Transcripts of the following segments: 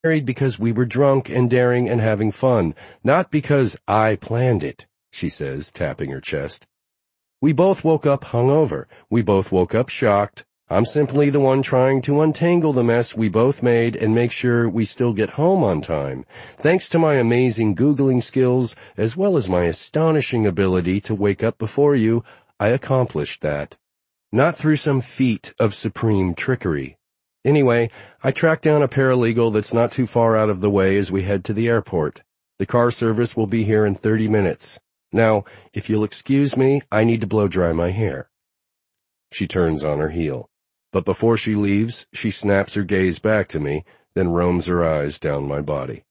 married because we were drunk and daring and having fun, not because I planned it," she says, tapping her chest. "We both woke up hungover. We both woke up shocked. I'm simply the one trying to untangle the mess we both made and make sure we still get home on time. Thanks to my amazing Googling skills, as well as my astonishing ability to wake up before you, I accomplished that. Not through some feat of supreme trickery. Anyway, I tracked down a paralegal that's not too far out of the way as we head to the airport. The car service will be here in 30 minutes. Now, if you'll excuse me, I need to blow dry my hair." She turns on her heel. But before she leaves, she snaps her gaze back to me, then roams her eyes down my body.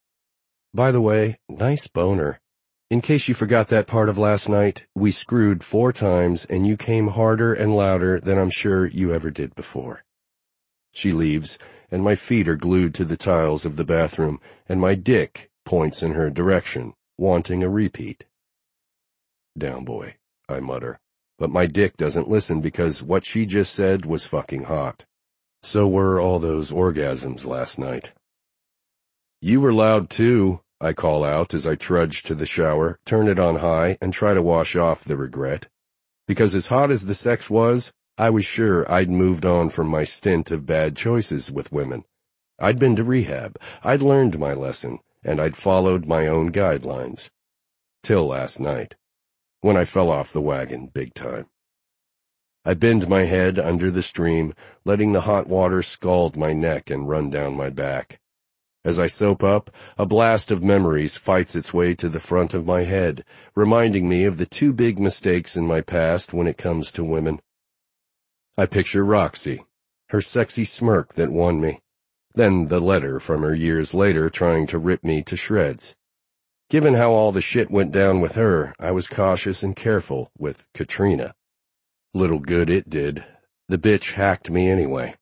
"By the way, nice boner. In case you forgot that part of last night, we screwed 4 times and you came harder and louder than I'm sure you ever did before." She leaves, and my feet are glued to the tiles of the bathroom, and my dick points in her direction, wanting a repeat. "Down, boy," I mutter. But my dick doesn't listen because what she just said was fucking hot. So were all those orgasms last night. "You were loud too," I call out as I trudge to the shower, turn it on high, and try to wash off the regret. Because as hot as the sex was, I was sure I'd moved on from my stint of bad choices with women. I'd been to rehab, I'd learned my lesson, and I'd followed my own guidelines. Till last night, when I fell off the wagon big time. I bend my head under the stream, letting the hot water scald my neck and run down my back. As I soap up, a blast of memories fights its way to the front of my head, reminding me of the 2 big mistakes in my past when it comes to women. I picture Roxy, her sexy smirk that won me, then the letter from her years later trying to rip me to shreds. Given how all the shit went down with her, I was cautious and careful with Katrina. Little good it did. The bitch hacked me anyway.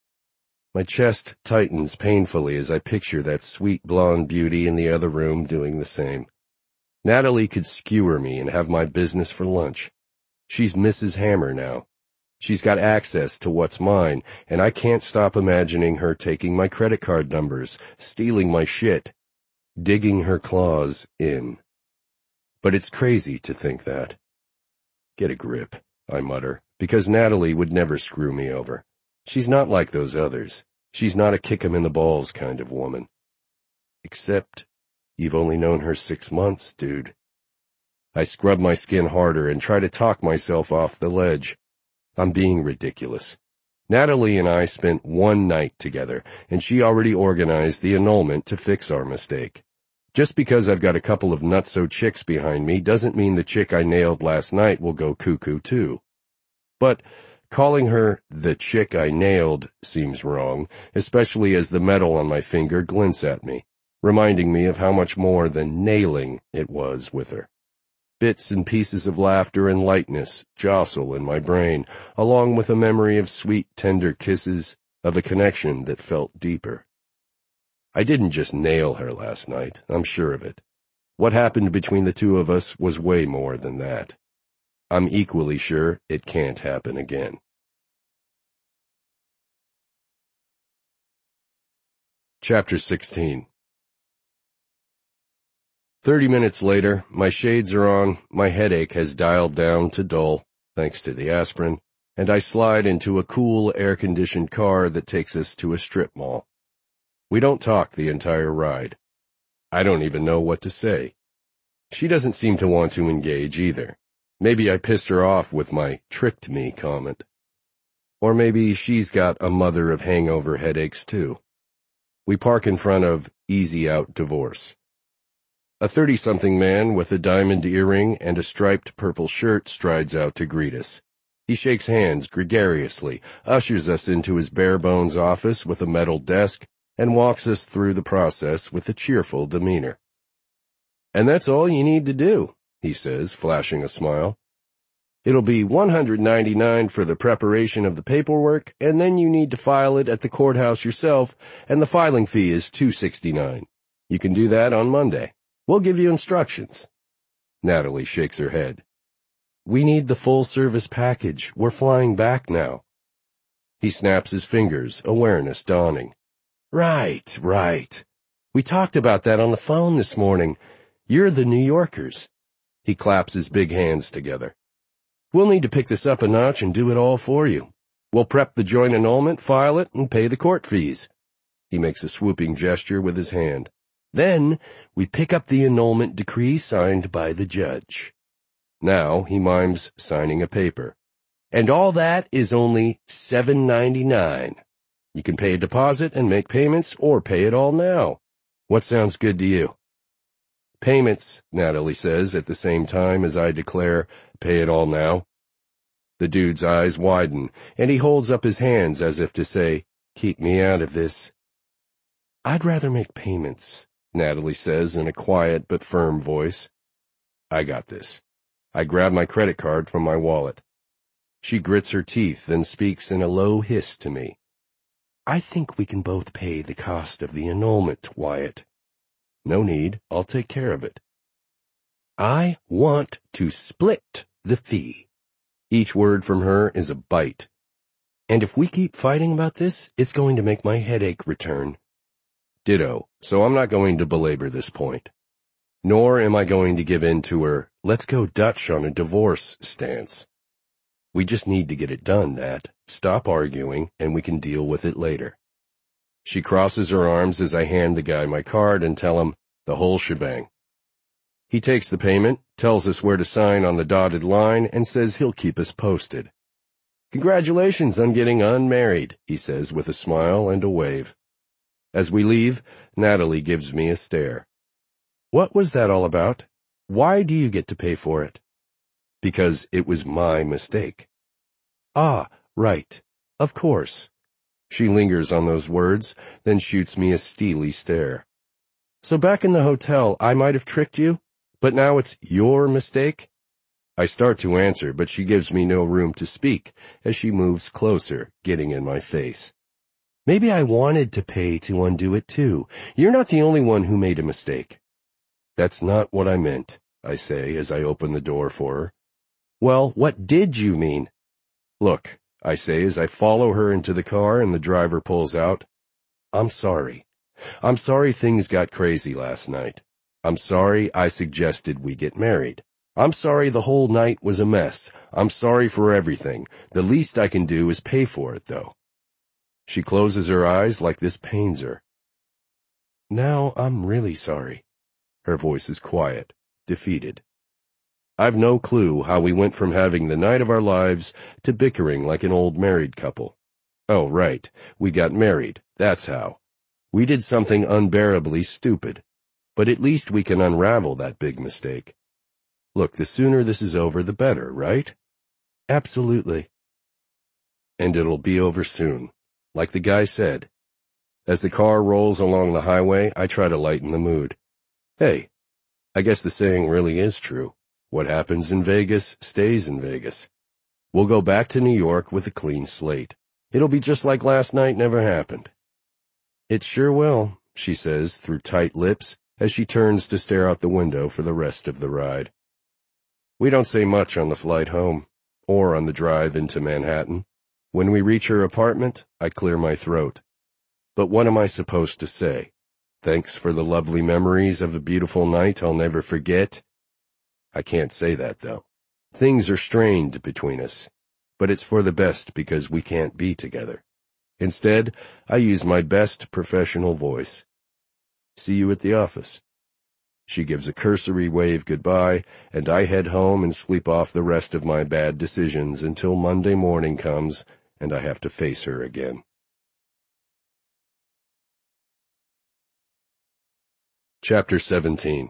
My chest tightens painfully as I picture that sweet blonde beauty in the other room doing the same. Natalie could skewer me and have my business for lunch. She's Mrs. Hammer now. She's got access to what's mine, and I can't stop imagining her taking my credit card numbers, stealing my shit, digging her claws in. But it's crazy to think that. Get a grip, I mutter, because Natalie would never screw me over. She's not like those others. She's not a kick-em-in-the-balls kind of woman. Except, you've only known her 6 months, dude. I scrub my skin harder and try to talk myself off the ledge. I'm being ridiculous. Natalie and I spent 1 night together, and she already organized the annulment to fix our mistake. Just because I've got a couple of nutso chicks behind me doesn't mean the chick I nailed last night will go cuckoo too. But calling her the chick I nailed seems wrong, especially as the metal on my finger glints at me, reminding me of how much more than nailing it was with her. Bits and pieces of laughter and lightness jostle in my brain, along with a memory of sweet, tender kisses, of a connection that felt deeper. I didn't just nail her last night, I'm sure of it. What happened between the 2 of us was way more than that. I'm equally sure it can't happen again. Chapter 16. 30 minutes later, my shades are on, my headache has dialed down to dull, thanks to the aspirin, and I slide into a cool, air-conditioned car that takes us to a strip mall. We don't talk the entire ride. I don't even know what to say. She doesn't seem to want to engage either. Maybe I pissed her off with my tricked me comment. Or maybe she's got a mother of hangover headaches too. We park in front of Easy Out Divorce. A 30-something man with a diamond earring and a striped purple shirt strides out to greet us. He shakes hands gregariously, ushers us into his bare-bones office with a metal desk, and walks us through the process with a cheerful demeanor. "And that's all you need to do," he says, flashing a smile. "It'll be $199 for the preparation of the paperwork, and then you need to file it at the courthouse yourself, and the filing fee is $269. You can do that on Monday. We'll give you instructions." Natalie shakes her head. "We need the full-service package. We're flying back now." He snaps his fingers, awareness dawning. Right. We talked about that on the phone this morning. You're the New Yorkers. He claps his big hands together. We'll need to pick this up a notch and do it all for you. We'll prep the joint annulment, file it, and pay the court fees. He makes a swooping gesture with his hand. Then we pick up the annulment decree signed by the judge. Now he mimes signing a paper. And all that is only $7.99. You can pay a deposit and make payments, or pay it all now. What sounds good to you? Payments, Natalie says at the same time as I declare, pay it all now. The dude's eyes widen, and he holds up his hands as if to say, keep me out of this. I'd rather make payments, Natalie says in a quiet but firm voice. I got this. I grab my credit card from my wallet. She grits her teeth, then speaks in a low hiss to me. I think we can both pay the cost of the annulment, Wyatt. No need, I'll take care of it. I want to split the fee. Each word from her is a bite. And if we keep fighting about this, it's going to make my headache return. Ditto, so I'm not going to belabor this point. Nor am I going to give in to her, let's go Dutch on a divorce stance. We just need to get it done, Nat. Stop arguing, and we can deal with it later. She crosses her arms as I hand the guy my card and tell him the whole shebang. He takes the payment, tells us where to sign on the dotted line, and says he'll keep us posted. Congratulations on getting unmarried, he says with a smile and a wave. As we leave, Natalie gives me a stare. What was that all about? Why do you get to pay for it? Because it was my mistake. Ah, right. Of course. She lingers on those words, then shoots me a steely stare. So back in the hotel, I might have tricked you, but now it's your mistake? I start to answer, but she gives me no room to speak as she moves closer, getting in my face. Maybe I wanted to pay to undo it too. You're not the only one who made a mistake. That's not what I meant, I say as I open the door for her. Well, what did you mean? Look, I say as I follow her into the car and the driver pulls out. I'm sorry. I'm sorry things got crazy last night. I'm sorry I suggested we get married. I'm sorry the whole night was a mess. I'm sorry for everything. The least I can do is pay for it, though. She closes her eyes like this pains her. Now I'm really sorry. Her voice is quiet, defeated. I've no clue how we went from having the night of our lives to bickering like an old married couple. Oh, right, we got married, that's how. We did something unbearably stupid, but at least we can unravel that big mistake. Look, the sooner this is over, the better, right? Absolutely. And it'll be over soon, like the guy said. As the car rolls along the highway, I try to lighten the mood. Hey, I guess the saying really is true. What happens in Vegas stays in Vegas. We'll go back to New York with a clean slate. It'll be just like last night never happened. It sure will, she says through tight lips as she turns to stare out the window for the rest of the ride. We don't say much on the flight home, or on the drive into Manhattan. When we reach her apartment, I clear my throat. But what am I supposed to say? Thanks for the lovely memories of a beautiful night I'll never forget? I can't say that, though. Things are strained between us, but it's for the best because we can't be together. Instead, I use my best professional voice. See you at the office. She gives a cursory wave goodbye, and I head home and sleep off the rest of my bad decisions until Monday morning comes and I have to face her again. Chapter 17.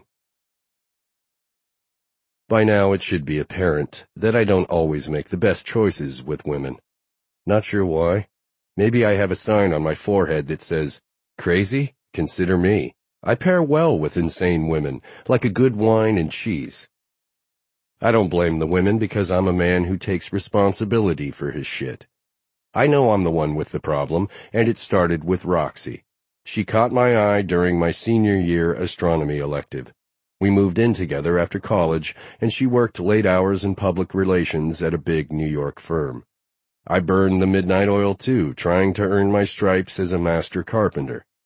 By now it should be apparent that I don't always make the best choices with women. Not sure why. Maybe I have a sign on my forehead that says, "Crazy? Consider me." I pair well with insane women, like a good wine and cheese. I don't blame the women because I'm a man who takes responsibility for his shit. I know I'm the one with the problem, and it started with Roxy. She caught my eye during my senior year astronomy elective. We moved in together after college, and she worked late hours in public relations at a big New York firm. I burned the midnight oil too, trying to earn my stripes as a master carpenter.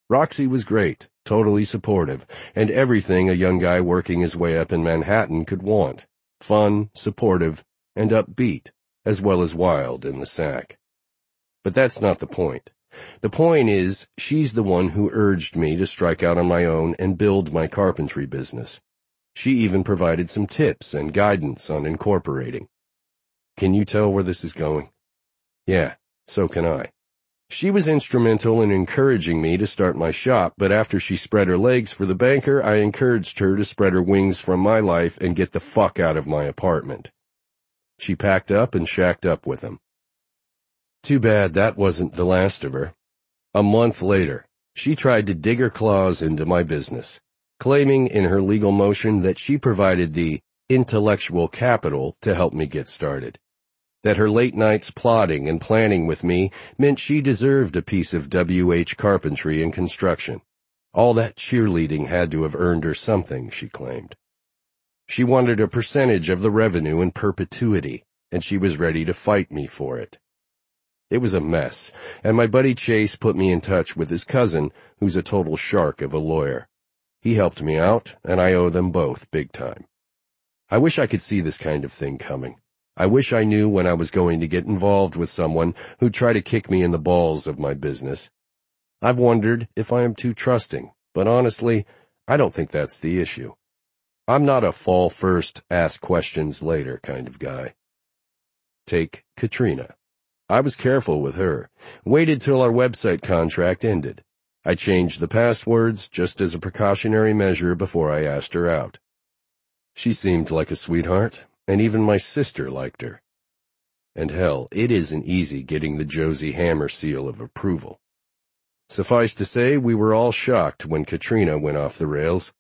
Roxy was great, totally supportive, and everything a young guy working his way up in Manhattan could want. Fun, supportive, and upbeat, as well as wild in the sack. But that's not the point. The point is, she's the one who urged me to strike out on my own and build my carpentry business. She even provided some tips and guidance on incorporating. Can you tell where this is going? Yeah, so can I. She was instrumental in encouraging me to start my shop, but after she spread her legs for the banker, I encouraged her to spread her wings from my life and get the fuck out of my apartment. She packed up and shacked up with him. Too bad that wasn't the last of her. A month later, she tried to dig her claws into my business, claiming in her legal motion that she provided the intellectual capital to help me get started, that her late nights plotting and planning with me meant she deserved a piece of W.H. carpentry and construction. All that cheerleading had to have earned her something, she claimed. She wanted a percentage of the revenue in perpetuity, and she was ready to fight me for it. It was a mess, and my buddy Chase put me in touch with his cousin, who's a total shark of a lawyer. He helped me out, and I owe them both big time. I wish I could see this kind of thing coming. I wish I knew when I was going to get involved with someone who'd try to kick me in the balls of my business. I've wondered if I am too trusting, but honestly, I don't think that's the issue. I'm not a fall first, ask questions later kind of guy. Take Katrina. I was careful with her, waited till our website contract ended. I changed the passwords just as a precautionary measure before I asked her out. She seemed like a sweetheart, and even my sister liked her. And hell, it isn't easy getting the Josie Hammer seal of approval. Suffice to say, we were all shocked when Katrina went off the rails.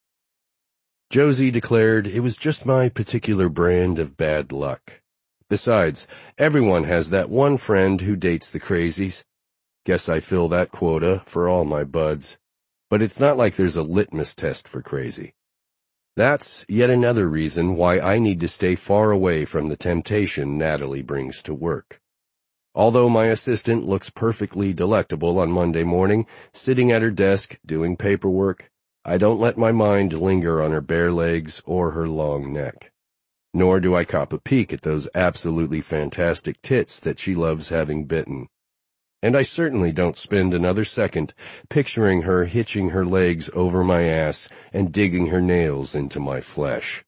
Josie declared it was just my particular brand of bad luck. Besides, everyone has that one friend who dates the crazies. Guess I fill that quota for all my buds. But it's not like there's a litmus test for crazy. That's yet another reason why I need to stay far away from the temptation Natalie brings to work. Although my assistant looks perfectly delectable on Monday morning, sitting at her desk doing paperwork, I don't let my mind linger on her bare legs or her long neck. Nor do I cop a peek at those absolutely fantastic tits that she loves having bitten. And I certainly don't spend another second picturing her hitching her legs over my ass and digging her nails into my flesh.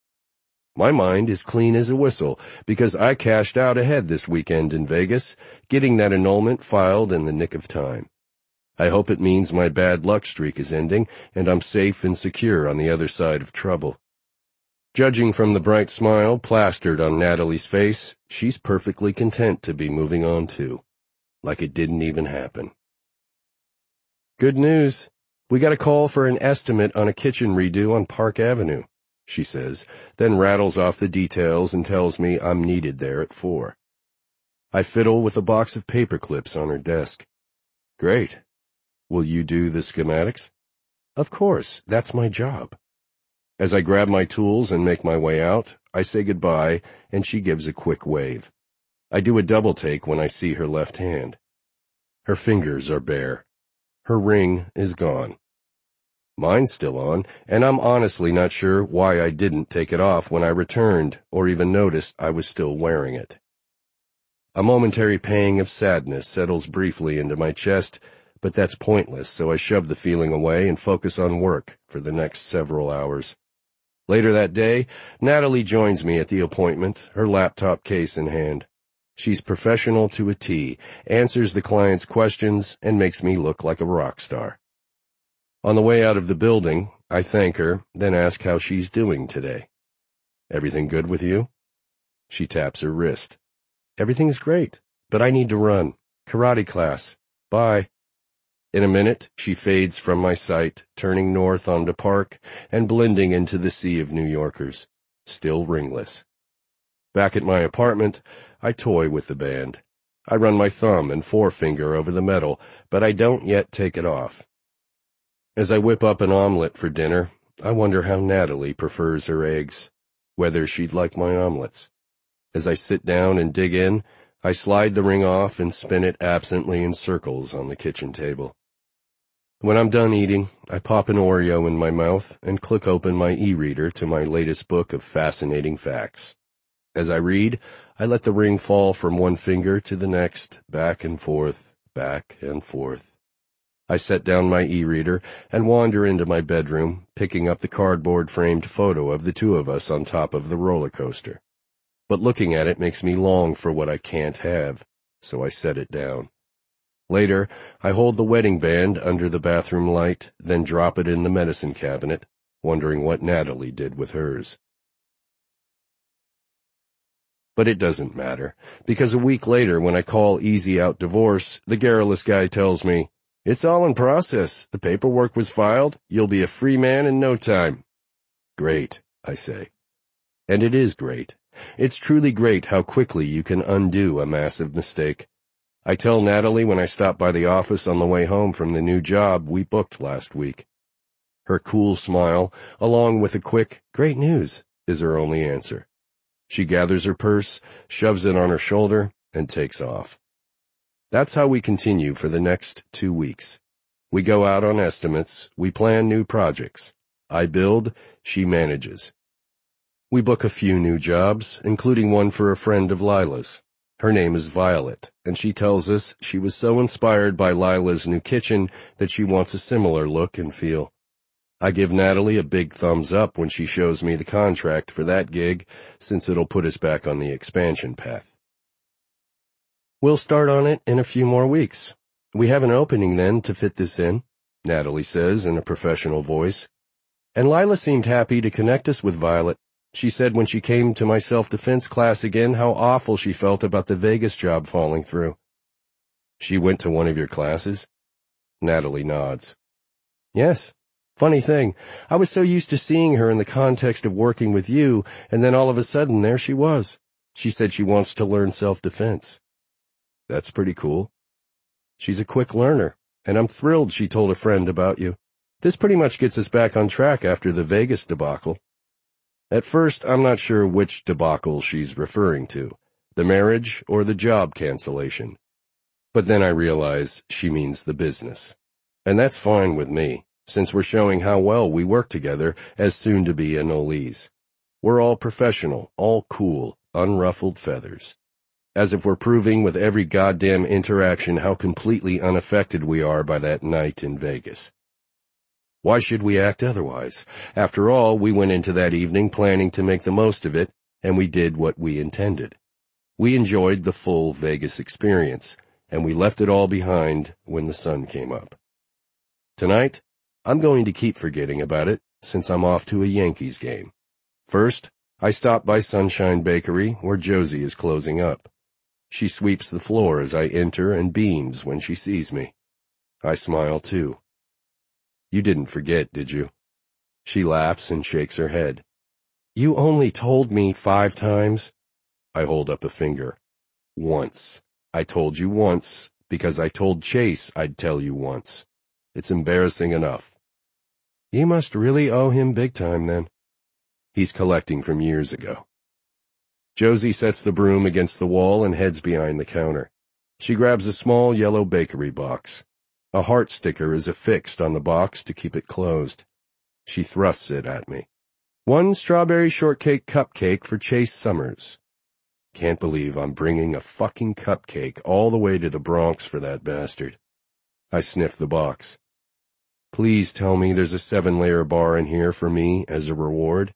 My mind is clean as a whistle because I cashed out ahead this weekend in Vegas, getting that annulment filed in the nick of time. I hope it means my bad luck streak is ending and I'm safe and secure on the other side of trouble. Judging from the bright smile plastered on Natalie's face, she's perfectly content to be moving on too, like it didn't even happen. Good news. We got a call for an estimate on a kitchen redo on Park Avenue, she says, then rattles off the details and tells me I'm needed there at 4. I fiddle with a box of paper clips on her desk. Great. Will you do the schematics? Of course, that's my job. As I grab my tools and make my way out, I say goodbye, and she gives a quick wave. I do a double take when I see her left hand. Her fingers are bare. Her ring is gone. Mine's still on, and I'm honestly not sure why I didn't take it off when I returned, or even noticed I was still wearing it. A momentary pang of sadness settles briefly into my chest, but that's pointless, so I shove the feeling away and focus on work for the next several hours. Later that day, Natalie joins me at the appointment, her laptop case in hand. She's professional to a T, answers the client's questions, and makes me look like a rock star. On the way out of the building, I thank her, then ask how she's doing today. Everything good with you? She taps her wrist. Everything's great, but I need to run. Karate class. Bye. In a minute, she fades from my sight, turning north onto Park and blending into the sea of New Yorkers, still ringless. Back at my apartment, I toy with the band. I run my thumb and forefinger over the metal, but I don't yet take it off. As I whip up an omelet for dinner, I wonder how Natalie prefers her eggs, whether she'd like my omelets. As I sit down and dig in, I slide the ring off and spin it absently in circles on the kitchen table. When I'm done eating, I pop an Oreo in my mouth and click open my e-reader to my latest book of fascinating facts. As I read, I let the ring fall from one finger to the next, back and forth, back and forth. I set down my e-reader and wander into my bedroom, picking up the cardboard-framed photo of the two of us on top of the roller coaster. But looking at it makes me long for what I can't have, so I set it down. Later, I hold the wedding band under the bathroom light, then drop it in the medicine cabinet, wondering what Natalie did with hers. But it doesn't matter, because a week later when I call Easy Out Divorce, the garrulous guy tells me, "It's all in process. The paperwork was filed. You'll be a free man in no time." Great, I say. And it is great. It's truly great how quickly you can undo a massive mistake. I tell Natalie when I stop by the office on the way home from the new job we booked last week. Her cool smile, along with a quick, "Great news," is her only answer. She gathers her purse, shoves it on her shoulder, and takes off. That's how we continue for the next 2 weeks. We go out on estimates, we plan new projects. I build, she manages. We book a few new jobs, including one for a friend of Lila's. Her name is Violet, and she tells us she was so inspired by Lila's new kitchen that she wants a similar look and feel. I give Natalie a big thumbs up when she shows me the contract for that gig, since it'll put us back on the expansion path. We'll start on it in a few more weeks. We have an opening then to fit this in, Natalie says in a professional voice. And Lila seemed happy to connect us with Violet. She said when she came to my self-defense class again how awful she felt about the Vegas job falling through. She went to one of your classes? Natalie nods. Yes. Funny thing, I was so used to seeing her in the context of working with you, and then all of a sudden there she was. She said she wants to learn self-defense. That's pretty cool. She's a quick learner, and I'm thrilled she told a friend about you. This pretty much gets us back on track after the Vegas debacle. At first, I'm not sure which debacle she's referring to, the marriage or the job cancellation. But then I realize she means the business. And that's fine with me, since we're showing how well we work together as soon-to-be enrollees. We're all professional, all cool, unruffled feathers. As if we're proving with every goddamn interaction how completely unaffected we are by that night in Vegas. Why should we act otherwise? After all, we went into that evening planning to make the most of it, and we did what we intended. We enjoyed the full Vegas experience, and we left it all behind when the sun came up. Tonight, I'm going to keep forgetting about it, since I'm off to a Yankees game. First, I stop by Sunshine Bakery, where Josie is closing up. She sweeps the floor as I enter and beams when she sees me. I smile too. You didn't forget, did you? She laughs and shakes her head. You only told me 5 times. I hold up a finger. Once. I told you once, because I told Chase I'd tell you once. It's embarrassing enough. You must really owe him big time then. He's collecting from years ago. Josie sets the broom against the wall and heads behind the counter. She grabs a small yellow bakery box. A heart sticker is affixed on the box to keep it closed. She thrusts it at me. 1 strawberry shortcake cupcake for Chase Summers. Can't believe I'm bringing a fucking cupcake all the way to the Bronx for that bastard. I sniff the box. Please tell me there's a 7-layer bar in here for me as a reward.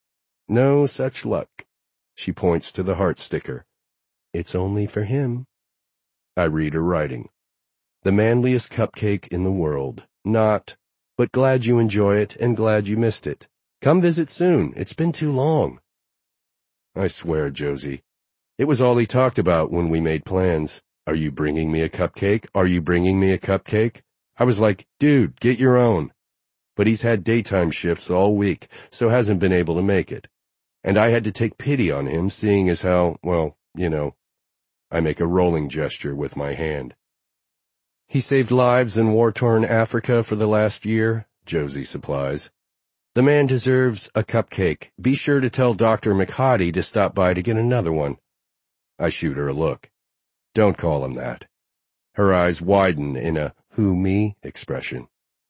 No such luck. She points to the heart sticker. It's only for him. I read her writing. The manliest cupcake in the world. Not, but glad you enjoy it and glad you missed it. Come visit soon. It's been too long. I swear, Josie. It was all he talked about when we made plans. Are you bringing me a cupcake? Are you bringing me a cupcake? I was like, dude, get your own. But he's had daytime shifts all week, so hasn't been able to make it. And I had to take pity on him, seeing as how, well, you know. I make a rolling gesture with my hand. He saved lives in war-torn Africa for the last year, Josie supplies. The man deserves a cupcake. Be sure to tell Dr. McHottie to stop by to get another one. I shoot her a look. Don't call him that. Her eyes widen in a who me expression.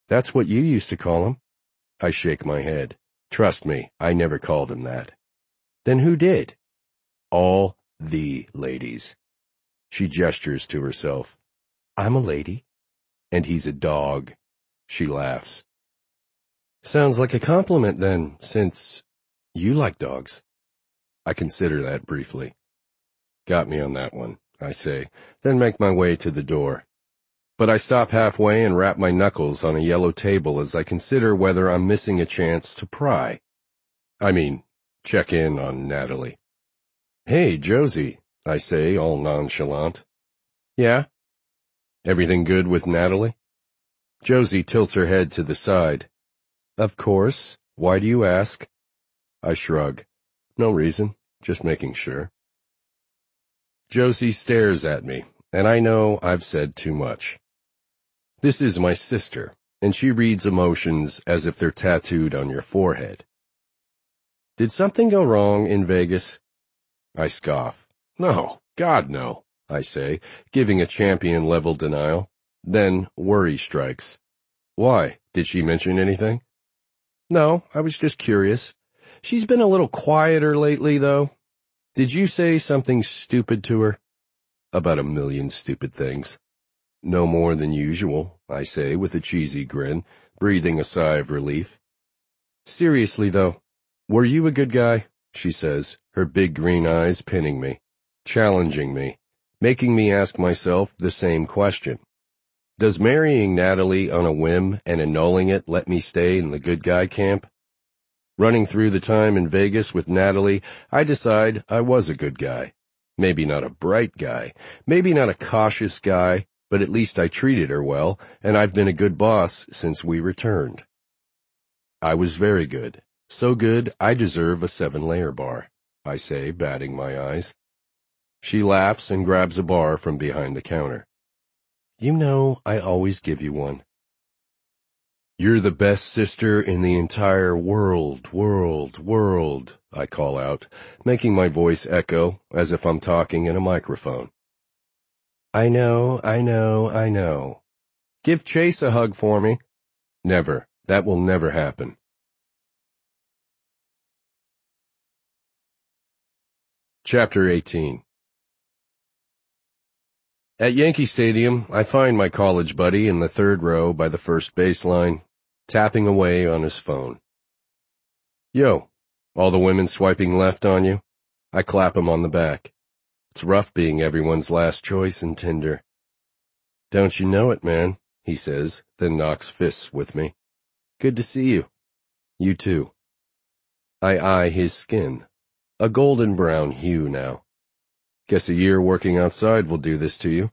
That's what you used to call him. I shake my head. Trust me, I never called him that. Then who did? All the ladies. She gestures to herself. I'm a lady. And he's a dog. She laughs. Sounds like a compliment then, since you like dogs. I consider that briefly. Got me on that one, I say, then make my way to the door. But I stop halfway and rap my knuckles on a yellow table as I consider whether I'm missing a chance to pry. I mean, check in on Natalie. Hey, Josie, I say, all nonchalant. Yeah? Everything good with Natalie? Josie tilts her head to the side. Of course. Why do you ask? I shrug. No reason, just making sure. Josie stares at me, and I know I've said too much. This is my sister, and she reads emotions as if they're tattooed on your forehead. Did something go wrong in Vegas? I scoff. No, God no, I say, giving a champion-level denial. Then worry strikes. Why? Did she mention anything? No, I was just curious. She's been a little quieter lately, though. Did you say something stupid to her? About a million stupid things. No more than usual, I say with a cheesy grin, breathing a sigh of relief. Seriously, though, were you a good guy? She says, her big green eyes pinning me, challenging me, making me ask myself the same question. Does marrying Natalie on a whim and annulling it let me stay in the good guy camp? Running through the time in Vegas with Natalie, I decide I was a good guy. Maybe not a bright guy, maybe not a cautious guy, but at least I treated her well, and I've been a good boss since we returned. I was very good. So good, I deserve a 7-layer bar, I say, batting my eyes. She laughs and grabs a bar from behind the counter. You know, I always give you one. You're the best sister in the entire world, I call out, making my voice echo as if I'm talking in a microphone. I know. Give Chase a hug for me. Never. That will never happen. Chapter 18. At Yankee Stadium, I find my college buddy in the third row by the first baseline, tapping away on his phone. Yo, all the women swiping left on you? I clap him on the back. It's rough being everyone's last choice in Tinder. Don't you know it, man, he says, then knocks fists with me. Good to see you. You too. I eye his skin, a golden brown hue now. Guess a year working outside will do this to you.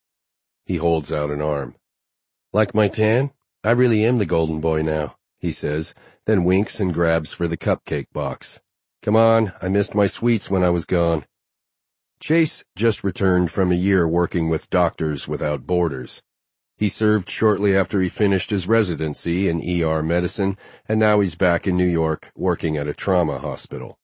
He holds out an arm. Like my tan? I really am the golden boy now, he says, then winks and grabs for the cupcake box. Come on, I missed my sweets when I was gone. Chase just returned from a year working with Doctors Without Borders. He served shortly after he finished his residency in ER medicine, and now he's back in New York working at a trauma hospital.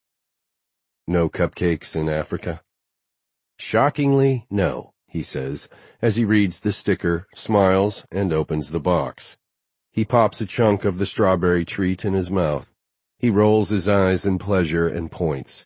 No cupcakes in Africa? Shockingly, no, he says, as he reads the sticker, smiles, and opens the box. He pops a chunk of the strawberry treat in his mouth. He rolls his eyes in pleasure and points.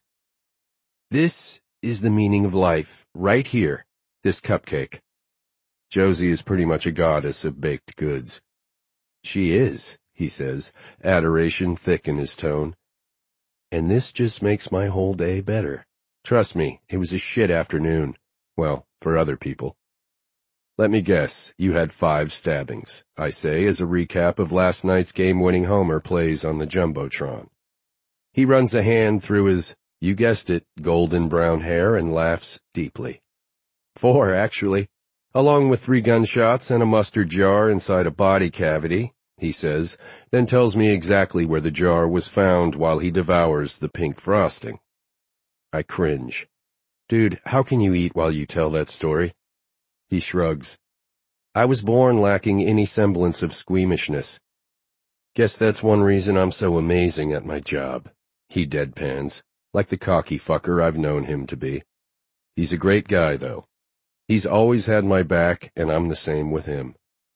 This is the meaning of life, right here, this cupcake. Josie is pretty much a goddess of baked goods. She is, he says, adoration thick in his tone. And this just makes my whole day better. Trust me, it was a shit afternoon. Well, for other people. Let me guess, you had 5 stabbings, I say as a recap of last night's game-winning homer plays on the Jumbotron. He runs a hand through his, you guessed it, golden brown hair and laughs deeply. 4, actually, along with 3 gunshots and a mustard jar inside a body cavity, he says, then tells me exactly where the jar was found while he devours the pink frosting. I cringe. Dude, how can you eat while you tell that story? He shrugs. I was born lacking any semblance of squeamishness. Guess that's one reason I'm so amazing at my job. He deadpans, like the cocky fucker I've known him to be. He's a great guy, though. He's always had my back, and I'm the same with him.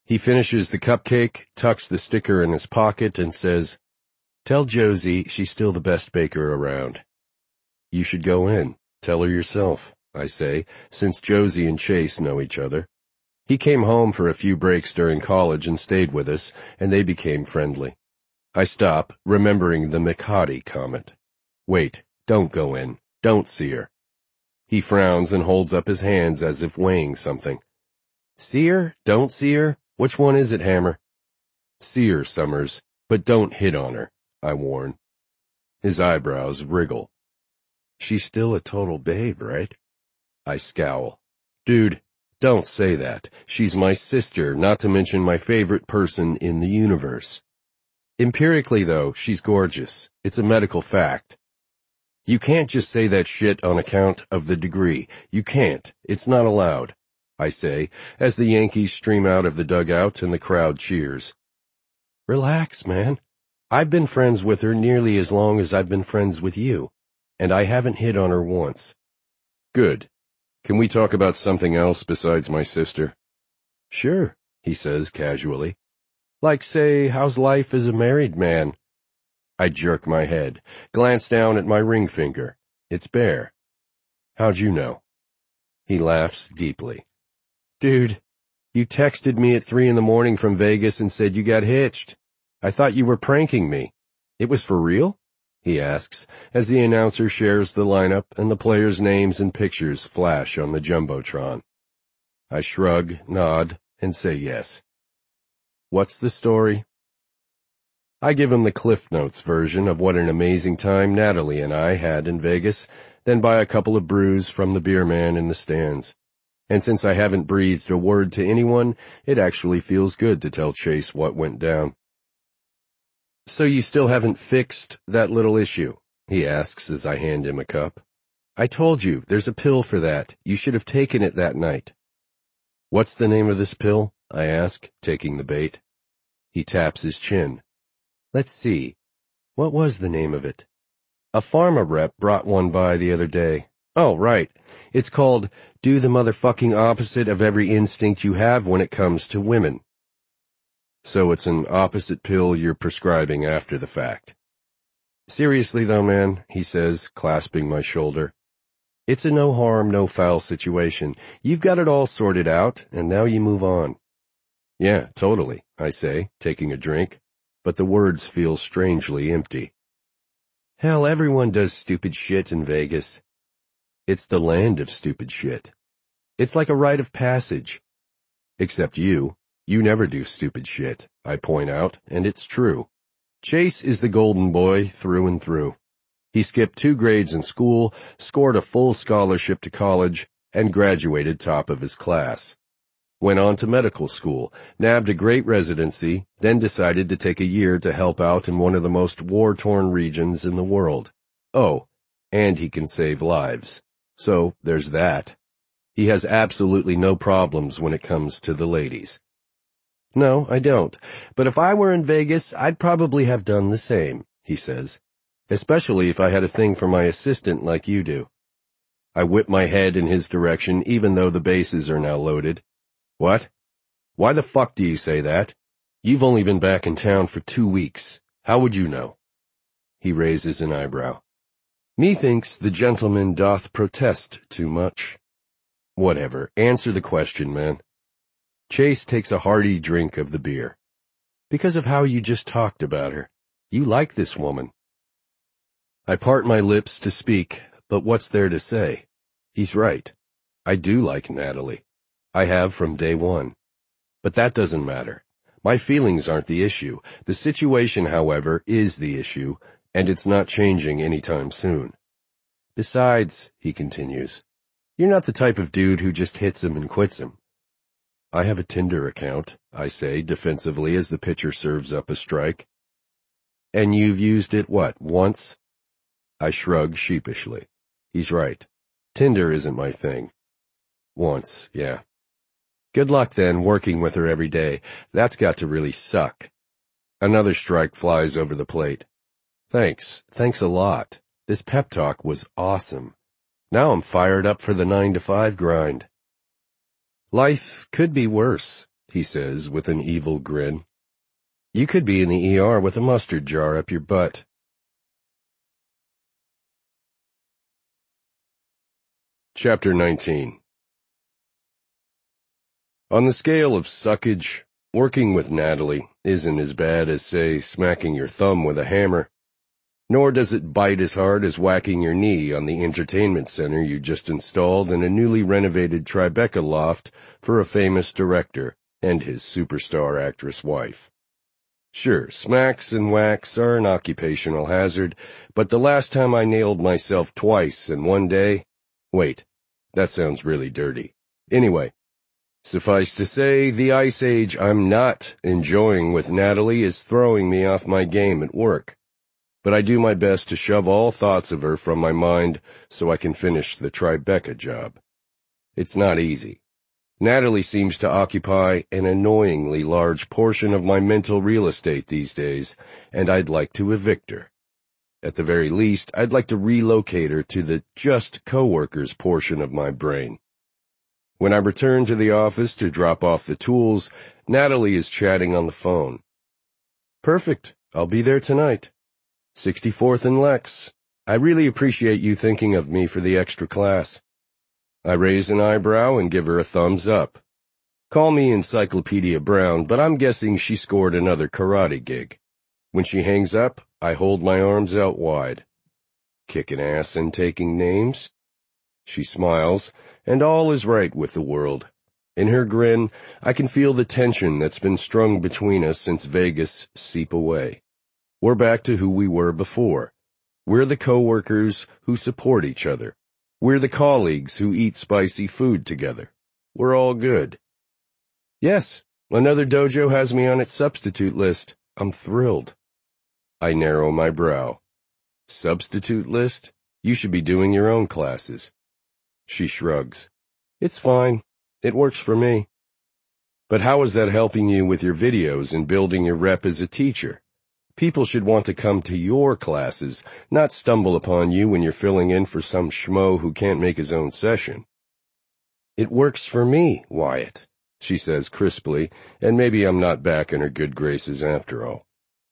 He finishes the cupcake, tucks the sticker in his pocket, and says, "Tell Josie she's still the best baker around." "You should go in. Tell her yourself," I say, since Josie and Chase know each other. He came home for a few breaks during college and stayed with us, and they became friendly. I stop, remembering the McHottie comment. "Wait, don't go in. Don't see her." He frowns and holds up his hands as if weighing something. "See her? Don't see her? Which one is it, Hammer?" "See her, Summers, but don't hit on her," I warn. His eyebrows wriggle. "She's still a total babe, right?" I scowl. "Dude, don't say that. She's my sister, not to mention my favorite person in the universe. Empirically, though, she's gorgeous. It's a medical fact. You can't just say that shit on account of the degree. You can't. It's not allowed," I say, as the Yankees stream out of the dugout and the crowd cheers. "Relax, man. I've been friends with her nearly as long as I've been friends with you, and I haven't hit on her once." "Good. Can we talk about something else besides my sister?" "Sure," he says casually. "Like, say, how's life as a married man?" I jerk my head, glance down at my ring finger. It's bare. "How'd you know?" He laughs deeply. "Dude, you texted me at 3 a.m. from Vegas and said you got hitched. I thought you were pranking me. It was for real?" he asks, as the announcer shares the lineup and the players' names and pictures flash on the Jumbotron. I shrug, nod, and say yes. "What's the story?" I give him the Cliff Notes version of what an amazing time Natalie and I had in Vegas, then buy a couple of brews from the beer man in the stands. And since I haven't breathed a word to anyone, it actually feels good to tell Chase what went down. "So you still haven't fixed that little issue?" he asks as I hand him a cup. "I told you, there's a pill for that. You should have taken it that night." "What's the name of this pill?" I ask, taking the bait. He taps his chin. "Let's see. What was the name of it? A pharma rep brought one by the other day. Oh, right. It's called Do the Motherfucking Opposite of Every Instinct You Have When It Comes to Women." "So it's an opposite pill you're prescribing after the fact." "Seriously though, man," he says, clasping my shoulder. "It's a no harm, no foul situation. You've got it all sorted out, and now you move on." "Yeah, totally," I say, taking a drink, but the words feel strangely empty. "Hell, everyone does stupid shit in Vegas. It's the land of stupid shit. It's like a rite of passage. Except you. You never do stupid shit," I point out, and it's true. Chase is the golden boy through and through. He skipped 2 grades in school, scored a full scholarship to college, and graduated top of his class. Went on to medical school, nabbed a great residency, then decided to take a year to help out in one of the most war-torn regions in the world. Oh, and he can save lives. So there's that. He has absolutely no problems when it comes to the ladies. "No, I don't. But if I were in Vegas, I'd probably have done the same," he says. "Especially if I had a thing for my assistant like you do." I whip my head in his direction even though the bases are now loaded. "What? Why the fuck do you say that? You've only been back in town for 2 weeks. How would you know?" He raises an eyebrow. "Methinks the gentleman doth protest too much." "Whatever. Answer the question, man." Chase takes a hearty drink of the beer. "Because of how you just talked about her. You like this woman." I part my lips to speak, but what's there to say? He's right. I do like Natalie. I have from day one. But that doesn't matter. My feelings aren't the issue. The situation, however, is the issue, and it's not changing anytime soon. "Besides," he continues, "you're not the type of dude who just hits him and quits him." "I have a Tinder account," I say defensively as the pitcher serves up a strike. "And you've used it, what, once?" I shrug sheepishly. He's right. Tinder isn't my thing. Once, yeah. "Good luck then, working with her every day. That's got to really suck." Another strike flies over the plate. Thanks a lot. This pep talk was awesome. Now I'm fired up for the 9 to 5 grind." "Life could be worse," he says with an evil grin. You could be in the ER with a mustard jar up your butt. Chapter 19. On the scale of suckage, working with Natalie isn't as bad as, say, smacking your thumb with a hammer. Nor does it bite as hard as whacking your knee on the entertainment center you just installed in a newly renovated Tribeca loft for a famous director and his superstar actress wife. Sure, smacks and whacks are an occupational hazard, but the last time I nailed myself twice in one day— wait, that sounds really dirty. Anyway, suffice to say, the ice age I'm not enjoying with Natalie is throwing me off my game at work. But I do my best to shove all thoughts of her from my mind so I can finish the Tribeca job. It's not easy. Natalie seems to occupy an annoyingly large portion of my mental real estate these days, and I'd like to evict her. At the very least, I'd like to relocate her to the just coworkers portion of my brain. When I return to the office to drop off the tools, Natalie is chatting on the phone. Perfect. I'll be there tonight. 64th and Lex. I really appreciate you thinking of me for the extra class. I raise an eyebrow and give her a thumbs up. Call me Encyclopedia Brown, but I'm guessing she scored another karate gig. When she hangs up, I hold my arms out wide. Kicking ass and taking names? She smiles, and all is right with the world. In her grin, I can feel the tension that's been strung between us since Vegas seep away. We're back to who we were before. We're the coworkers who support each other. We're the colleagues who eat spicy food together. We're all good. Yes, another dojo has me on its substitute list. I'm thrilled. I narrow my brow. Substitute list? You should be doing your own classes. She shrugs. It's fine. It works for me. But how is that helping you with your videos and building your rep as a teacher? People should want to come to your classes, not stumble upon you when you're filling in for some schmo who can't make his own session. It works for me, Wyatt, she says crisply, and maybe I'm not back in her good graces after all.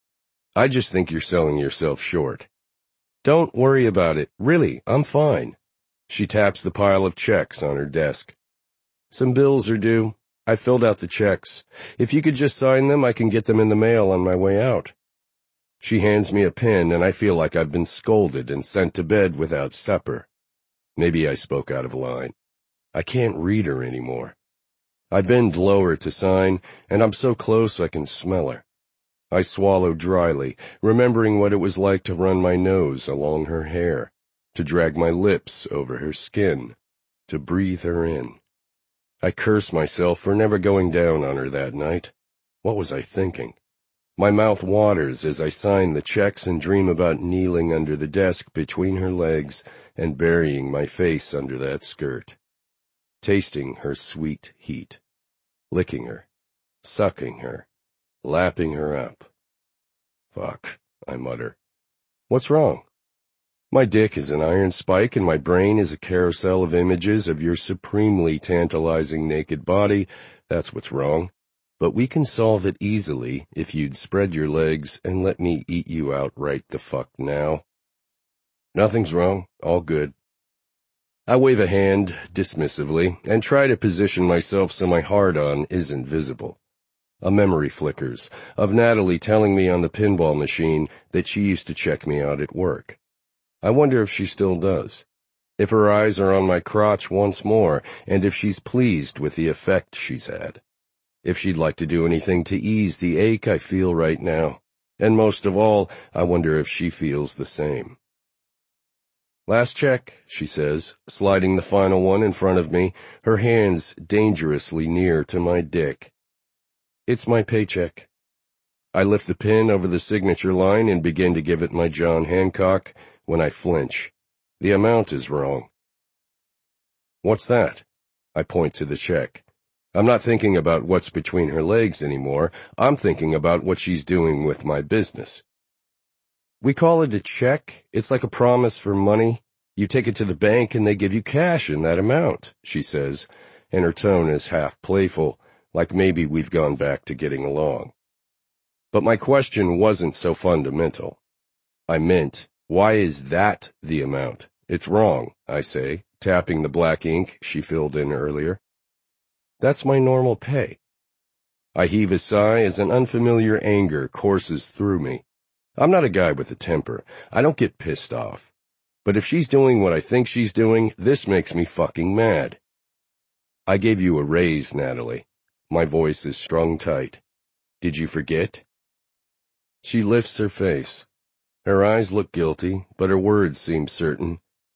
I just think you're selling yourself short. Don't worry about it. Really, I'm fine. She taps the pile of checks on her desk. Some bills are due. I filled out the checks. If you could just sign them, I can get them in the mail on my way out. She hands me a pen, and I feel like I've been scolded and sent to bed without supper. Maybe I spoke out of line. I can't read her anymore. I bend lower to sign, and I'm so close I can smell her. I swallow dryly, remembering what it was like to run my nose along her hair, to drag my lips over her skin, to breathe her in. I curse myself for never going down on her that night. What was I thinking? My mouth waters as I sign the checks and dream about kneeling under the desk between her legs and burying my face under that skirt. Tasting her sweet heat. Licking her. Sucking her. Lapping her up. Fuck, I mutter. What's wrong? My dick is an iron spike and my brain is a carousel of images of your supremely tantalizing naked body. That's what's wrong. But we can solve it easily if you'd spread your legs and let me eat you out right the fuck now. Nothing's wrong. All good. I wave a hand dismissively and try to position myself so my hard-on isn't visible. A memory flickers of Natalie telling me on the pinball machine that she used to check me out at work. I wonder if she still does. If her eyes are on my crotch once more, and if she's pleased with the effect she's had. If she'd like to do anything to ease the ache I feel right now. And most of all, I wonder if she feels the same. Last check, she says, sliding the final one in front of me, her hands dangerously near to my dick. It's my paycheck. I lift the pen over the signature line and begin to give it my John Hancock when I flinch. The amount is wrong. What's that? I point to the check. I'm not thinking about what's between her legs anymore. I'm thinking about what she's doing with my business. We call it a check. It's like a promise for money. You take it to the bank and they give you cash in that amount, she says, and her tone is half playful, like maybe we've gone back to getting along. But my question wasn't so fundamental. I meant, why is that the amount? It's wrong, I say, tapping the black ink she filled in earlier. That's my normal pay. I heave a sigh as an unfamiliar anger courses through me. I'm not a guy with a temper. I don't get pissed off. But if she's doing what I think she's doing, this makes me fucking mad. I gave you a raise, Natalie. My voice is strung tight. Did you forget? She lifts her face. Her eyes look guilty, but her words seem certain.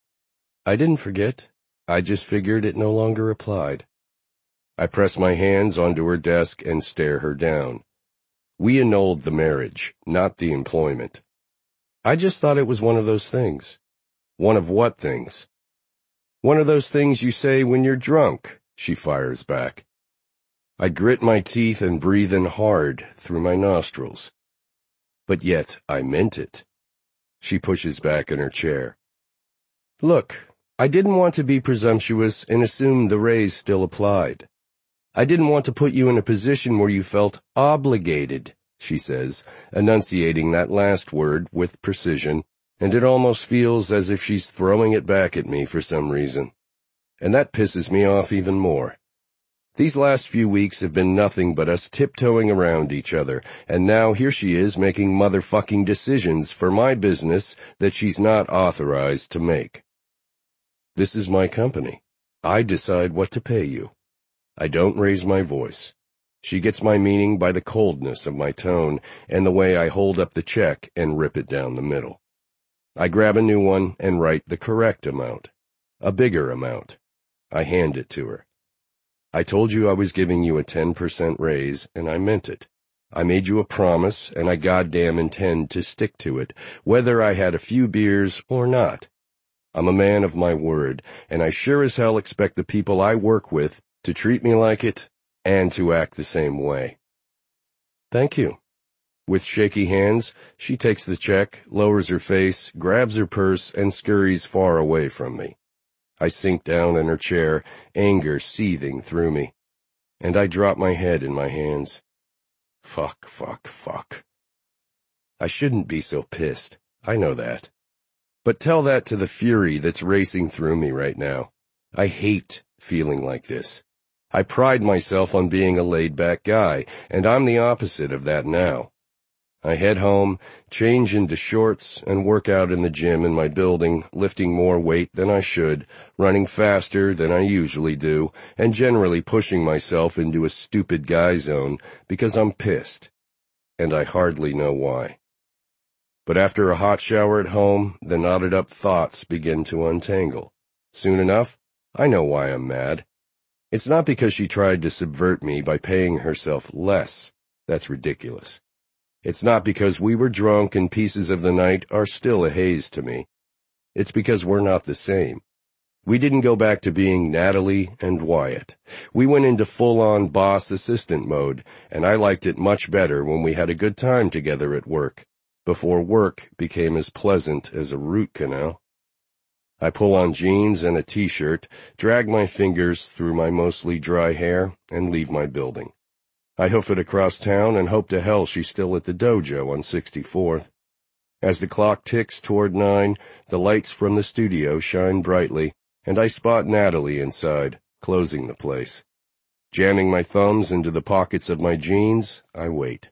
I didn't forget. I just figured it no longer applied. I press my hands onto her desk and stare her down. We annulled the marriage, not the employment. I just thought it was one of those things. One of what things? One of those things you say when you're drunk, she fires back. I grit my teeth and breathe in hard through my nostrils. But yet I meant it. She pushes back in her chair. Look, I didn't want to be presumptuous and assume the raise still applied. I didn't want to put you in a position where you felt obligated, she says, enunciating that last word with precision, and it almost feels as if she's throwing it back at me for some reason. And that pisses me off even more. These last few weeks have been nothing but us tiptoeing around each other, and now here she is making motherfucking decisions for my business that she's not authorized to make. This is my company. I decide what to pay you. I don't raise my voice. She gets my meaning by the coldness of my tone and the way I hold up the check and rip it down the middle. I grab a new one and write the correct amount. A bigger amount. I hand it to her. I told you I was giving you a 10% raise, and I meant it. I made you a promise, and I goddamn intend to stick to it, whether I had a few beers or not. I'm a man of my word, and I sure as hell expect the people I work with to treat me like it and to act the same way. Thank you. With shaky hands, she takes the check, lowers her face, grabs her purse, and scurries far away from me. I sink down in her chair, anger seething through me, and I drop my head in my hands. Fuck. I shouldn't be so pissed. I know that. But tell that to the fury that's racing through me right now. I hate feeling like this. I pride myself on being a laid-back guy, and I'm the opposite of that now. I head home, change into shorts, and work out in the gym in my building, lifting more weight than I should, running faster than I usually do, and generally pushing myself into a stupid guy zone because I'm pissed. And I hardly know why. But after a hot shower at home, the knotted-up thoughts begin to untangle. Soon enough, I know why I'm mad. It's not because she tried to subvert me by paying herself less. That's ridiculous. It's not because we were drunk and pieces of the night are still a haze to me. It's because we're not the same. We didn't go back to being Natalie and Wyatt. We went into full-on boss-assistant mode, and I liked it much better when we had a good time together at work, before work became as pleasant as a root canal. I pull on jeans and a t-shirt, drag my fingers through my mostly dry hair, and leave my building. I hoof it across town and hope to hell she's still at the dojo on 64th. As the clock ticks toward 9, the lights from the studio shine brightly, and I spot Natalie inside, closing the place. Jamming my thumbs into the pockets of my jeans, I wait.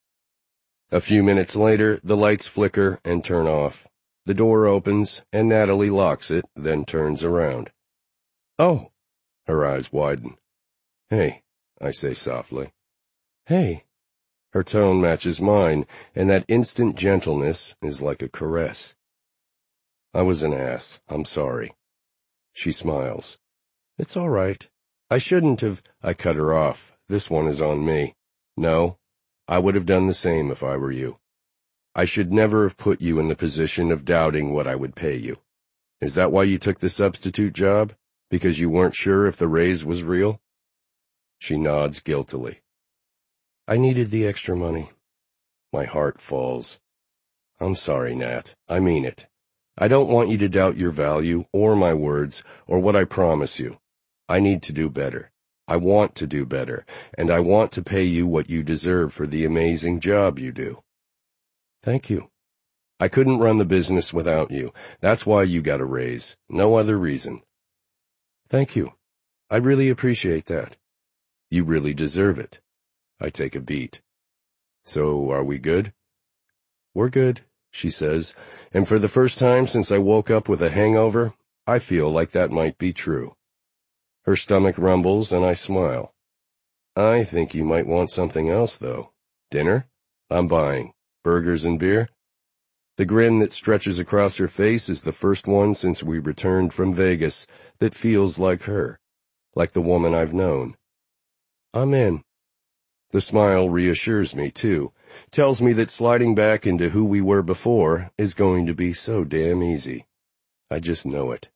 A few minutes later, the lights flicker and turn off. The door opens, and Natalie locks it, then turns around. Oh! Her eyes widen. Hey, I say softly. Hey. Her tone matches mine, and that instant gentleness is like a caress. I was an ass. I'm sorry. She smiles. It's all right. I shouldn't have. I cut her off. This one is on me. No, I would have done the same if I were you. I should never have put you in the position of doubting what I would pay you. Is that why you took the substitute job? Because you weren't sure if the raise was real? She nods guiltily. I needed the extra money. My heart falls. I'm sorry, Nat. I mean it. I don't want you to doubt your value or my words or what I promise you. I need to do better. I want to do better, and I want to pay you what you deserve for the amazing job you do." "Thank you. I couldn't run the business without you. That's why you got a raise. No other reason." "Thank you. I really appreciate that." "You really deserve it." I take a beat. "So are we good?" "We're good," she says, and for the first time since I woke up with a hangover, I feel like that might be true. Her stomach rumbles and I smile. "I think you might want something else, though. Dinner? I'm buying. Burgers and beer?" The grin that stretches across her face is the first one since we returned from Vegas that feels like her, like the woman I've known. "I'm in." The smile reassures me, too, tells me that sliding back into who we were before is going to be so damn easy. I just know it.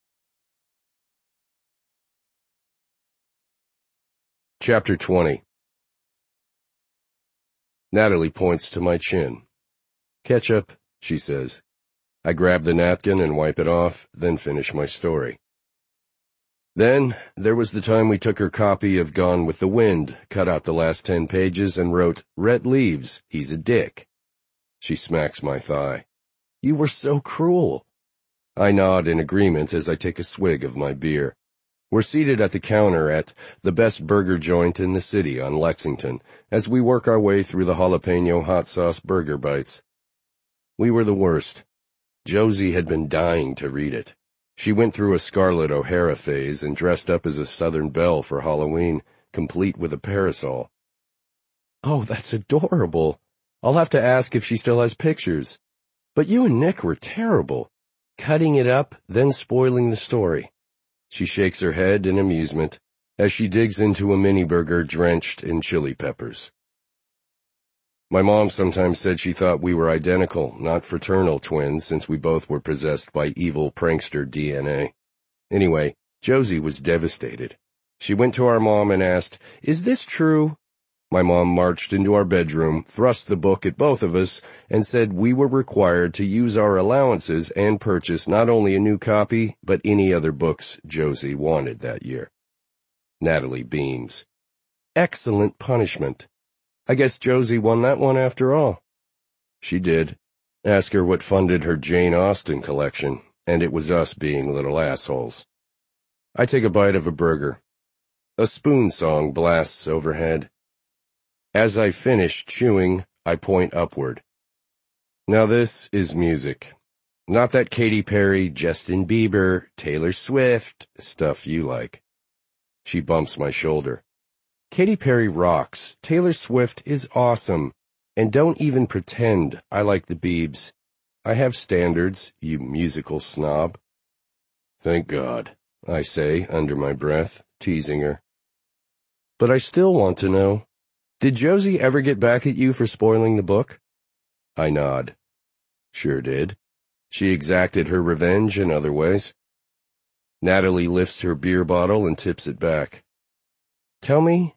Chapter 20. Natalie points to my chin. "Ketchup," she says. I grab the napkin and wipe it off, then finish my story. Then, there was the time we took her copy of Gone with the Wind, cut out the last 10 pages, and wrote, "Rhett leaves, he's a dick." She smacks my thigh. "You were so cruel." I nod in agreement as I take a swig of my beer. We're seated at the counter at the best burger joint in the city on Lexington as we work our way through the jalapeno hot sauce burger bites. We were the worst. Josie had been dying to read it. She went through a Scarlett O'Hara phase and dressed up as a Southern belle for Halloween, complete with a parasol. "Oh, that's adorable. I'll have to ask if she still has pictures. But you and Nick were terrible. Cutting it up, then spoiling the story." She shakes her head in amusement as she digs into a mini burger drenched in chili peppers. My mom sometimes said she thought we were identical, not fraternal twins, since we both were possessed by evil prankster DNA. Anyway, Josie was devastated. She went to our mom and asked, "Is this true?" My mom marched into our bedroom, thrust the book at both of us, and said we were required to use our allowances and purchase not only a new copy, but any other books Josie wanted that year. Natalie beams. "Excellent punishment. I guess Josie won that one after all." She did. Ask her what funded her Jane Austen collection, and it was us being little assholes. I take a bite of a burger. A spoon song blasts overhead. As I finish chewing, I point upward. Now this is music. Not that Katy Perry, Justin Bieber, Taylor Swift stuff you like. She bumps my shoulder. Katy Perry rocks. Taylor Swift is awesome. And don't even pretend I like the Biebs. I have standards, you musical snob. Thank God, I say under my breath, teasing her. But I still want to know. Did Josie ever get back at you for spoiling the book? I nod. Sure did. She exacted her revenge in other ways. Natalie lifts her beer bottle and tips it back. Tell me.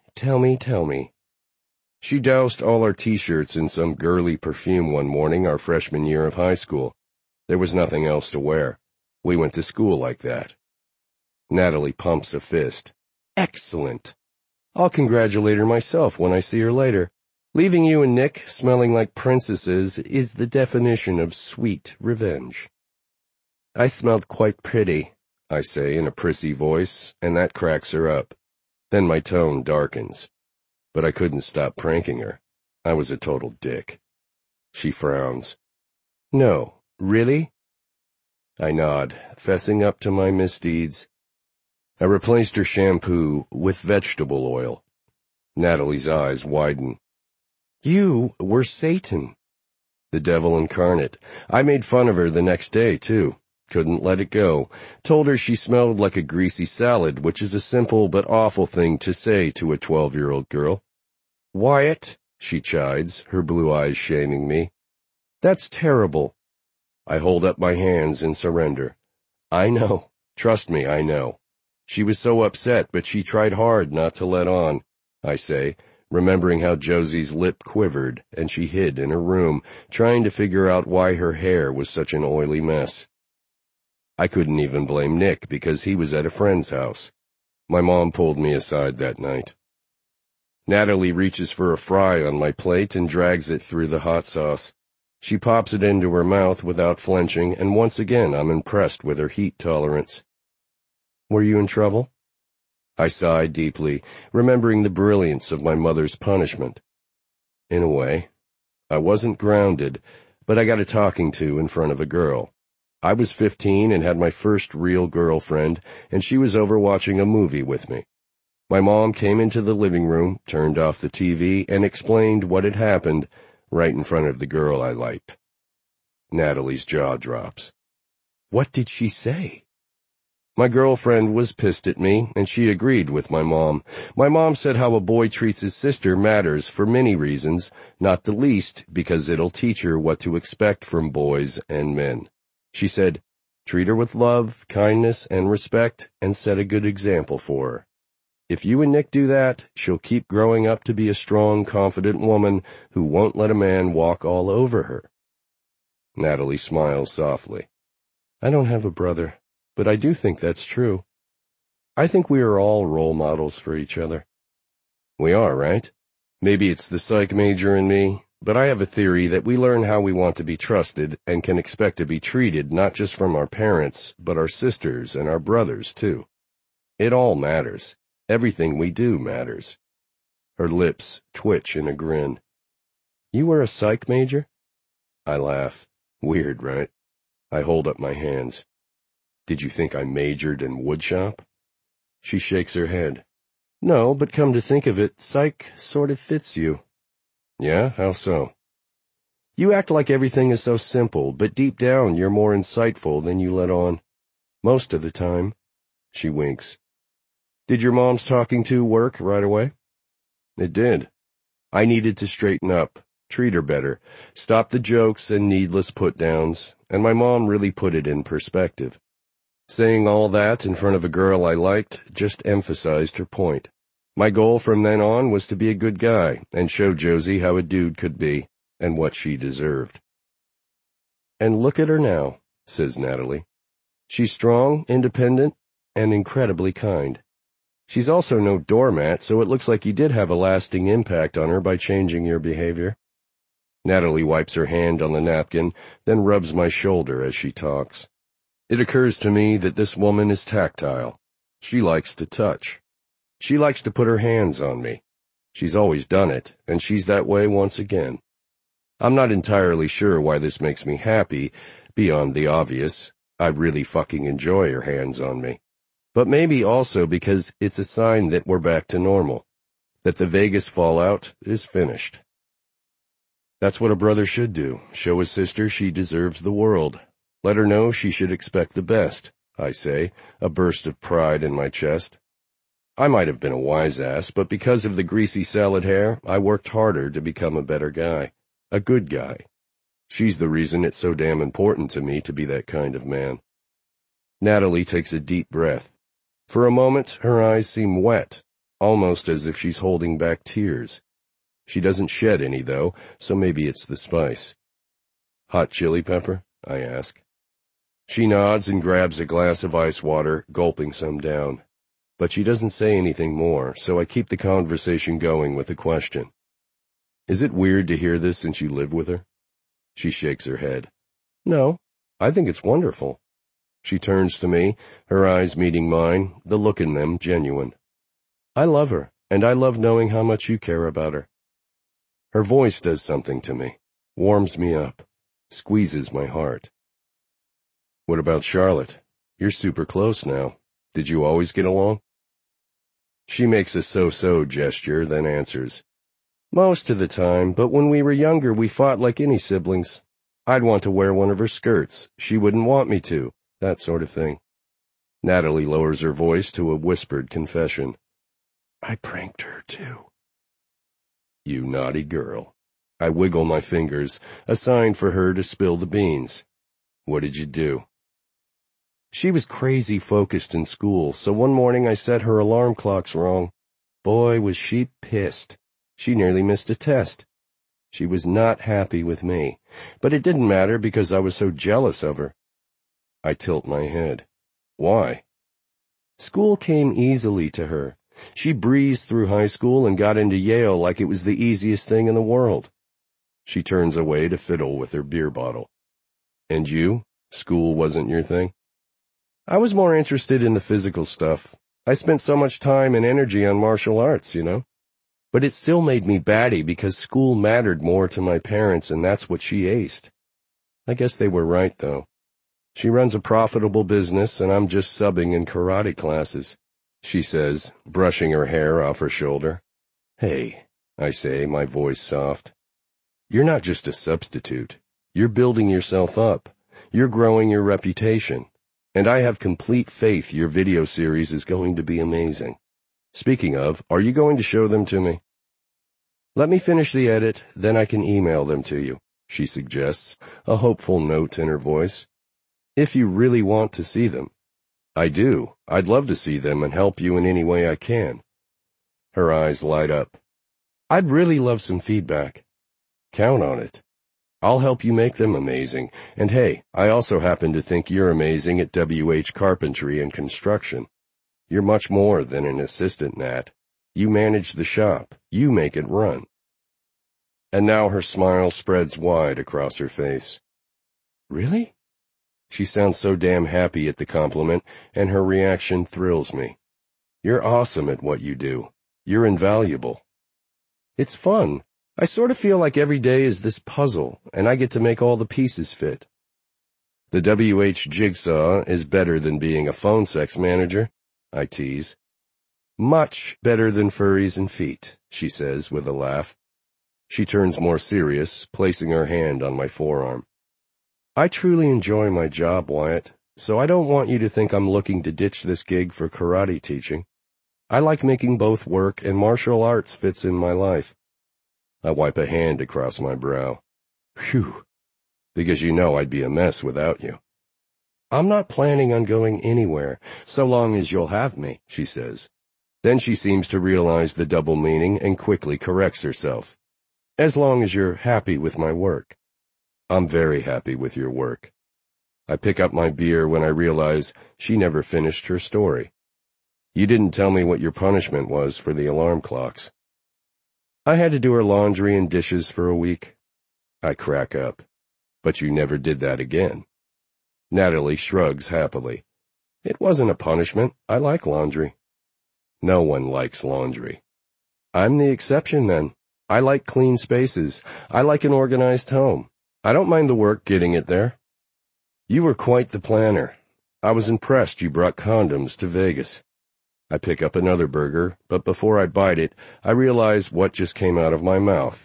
She doused all our t-shirts in some girly perfume one morning our freshman year of high school. There was nothing else to wear. We went to school like that. Natalie pumps a fist. Excellent. I'll congratulate her myself when I see her later. Leaving you and Nick smelling like princesses is the definition of sweet revenge. I smelled quite pretty, I say in a prissy voice, and that cracks her up. Then my tone darkens. But I couldn't stop pranking her. I was a total dick. She frowns. No, really? I nod, fessing up to my misdeeds. I replaced her shampoo with vegetable oil. Natalie's eyes widen. You were Satan. The devil incarnate. I made fun of her the next day, too. Couldn't let it go. Told her she smelled like a greasy salad, which is a simple but awful thing to say to a 12-year-old girl. Wyatt, she chides, her blue eyes shaming me. That's terrible. I hold up my hands in surrender. I know. Trust me, I know. She was so upset, but she tried hard not to let on, I say, remembering how Josie's lip quivered and she hid in her room, trying to figure out why her hair was such an oily mess. I couldn't even blame Nick because he was at a friend's house. My mom pulled me aside that night. Natalie reaches for a fry on my plate and drags it through the hot sauce. She pops it into her mouth without flinching, and once again I'm impressed with her heat tolerance. Were you in trouble? I sighed deeply, remembering the brilliance of my mother's punishment. In a way. I wasn't grounded, but I got a talking to in front of a girl. I was 15 and had my first real girlfriend, and she was over watching a movie with me. My mom came into the living room, turned off the TV, and explained what had happened right in front of the girl I liked. Natalie's jaw drops. What did she say? My girlfriend was pissed at me, and she agreed with my mom. My mom said how a boy treats his sister matters for many reasons, not the least because it'll teach her what to expect from boys and men. She said, treat her with love, kindness, and respect, and set a good example for her. If you and Nick do that, she'll keep growing up to be a strong, confident woman who won't let a man walk all over her. Natalie smiles softly. I don't have a brother, but I do think that's true. I think we are all role models for each other. We are, right? Maybe it's the psych major in me, but I have a theory that we learn how we want to be trusted and can expect to be treated not just from our parents, but our sisters and our brothers, too. It all matters. Everything we do matters. Her lips twitch in a grin. You were a psych major? I laugh. Weird, right? I hold up my hands. Did you think I majored in woodshop? She shakes her head. No, but come to think of it, psych sort of fits you. Yeah, how so? You act like everything is so simple, but deep down you're more insightful than you let on. Most of the time. She winks. Did your mom's talking to work right away? It did. I needed to straighten up, treat her better, stop the jokes and needless put-downs, and my mom really put it in perspective. Saying all that in front of a girl I liked just emphasized her point. My goal from then on was to be a good guy and show Josie how a dude could be and what she deserved. And look at her now, says Natalie. She's strong, independent, and incredibly kind. She's also no doormat, so it looks like you did have a lasting impact on her by changing your behavior. Natalie wipes her hand on the napkin, then rubs my shoulder as she talks. It occurs to me that this woman is tactile. She likes to touch. She likes to put her hands on me. She's always done it, and she's that way once again. I'm not entirely sure why this makes me happy, beyond the obvious. I really fucking enjoy her hands on me. But maybe also because it's a sign that we're back to normal, that the Vegas fallout is finished. That's what a brother should do, show his sister she deserves the world. Let her know she should expect the best, I say, a burst of pride in my chest. I might have been a wise ass, but because of the greasy salad hair, I worked harder to become a better guy, a good guy. She's the reason it's so damn important to me to be that kind of man. Natalie takes a deep breath. For a moment, her eyes seem wet, almost as if she's holding back tears. She doesn't shed any, though, so maybe it's the spice. Hot chili pepper? I ask. She nods and grabs a glass of ice water, gulping some down. But she doesn't say anything more, so I keep the conversation going with a question. Is it weird to hear this since you live with her? She shakes her head. No, I think it's wonderful. She turns to me, her eyes meeting mine, the look in them genuine. I love her, and I love knowing how much you care about her. Her voice does something to me, warms me up, squeezes my heart. What about Charlotte? You're super close now. Did you always get along? She makes a so-so gesture, then answers. Most of the time, but when we were younger we fought like any siblings. I'd want to wear one of her skirts. She wouldn't want me to. That sort of thing. Natalie lowers her voice to a whispered confession. I pranked her, too. You naughty girl. I wiggle my fingers, a sign for her to spill the beans. What did you do? She was crazy focused in school, so one morning I set her alarm clocks wrong. Boy, was she pissed. She nearly missed a test. She was not happy with me, but it didn't matter because I was so jealous of her. I tilt my head. Why? School came easily to her. She breezed through high school and got into Yale like it was the easiest thing in the world. She turns away to fiddle with her beer bottle. And you? School wasn't your thing? I was more interested in the physical stuff. I spent so much time and energy on martial arts, you know. But it still made me batty because school mattered more to my parents, and that's what she aced. I guess they were right, though. She runs a profitable business, and I'm just subbing in karate classes, she says, brushing her hair off her shoulder. Hey, I say, my voice soft. You're not just a substitute. You're building yourself up. You're growing your reputation. And I have complete faith your video series is going to be amazing. Speaking of, are you going to show them to me? Let me finish the edit, then I can email them to you, she suggests, a hopeful note in her voice. If you really want to see them. I do. I'd love to see them and help you in any way I can. Her eyes light up. I'd really love some feedback. Count on it. I'll help you make them amazing. And hey, I also happen to think you're amazing at WH Carpentry and Construction. You're much more than an assistant, Nat. You manage the shop. You make it run. And now her smile spreads wide across her face. Really? She sounds so damn happy at the compliment, and her reaction thrills me. You're awesome at what you do. You're invaluable. It's fun. I sort of feel like every day is this puzzle, and I get to make all the pieces fit. The WH jigsaw is better than being a phone sex manager, I tease. Much better than furries and feet, she says with a laugh. She turns more serious, placing her hand on my forearm. I truly enjoy my job, Wyatt, so I don't want you to think I'm looking to ditch this gig for karate teaching. I like making both work, and martial arts fits in my life. I wipe a hand across my brow. Phew, because you know I'd be a mess without you. I'm not planning on going anywhere, so long as you'll have me, she says. Then she seems to realize the double meaning and quickly corrects herself. As long as you're happy with my work. I'm very happy with your work. I pick up my beer when I realize she never finished her story. You didn't tell me what your punishment was for the alarm clocks. I had to do her laundry and dishes for a week. I crack up. But you never did that again. Natalie shrugs happily. It wasn't a punishment. I like laundry. No one likes laundry. I'm the exception then. I like clean spaces. I like an organized home. I don't mind the work getting it there. You were quite the planner. I was impressed you brought condoms to Vegas. I pick up another burger, but before I bite it, I realize what just came out of my mouth.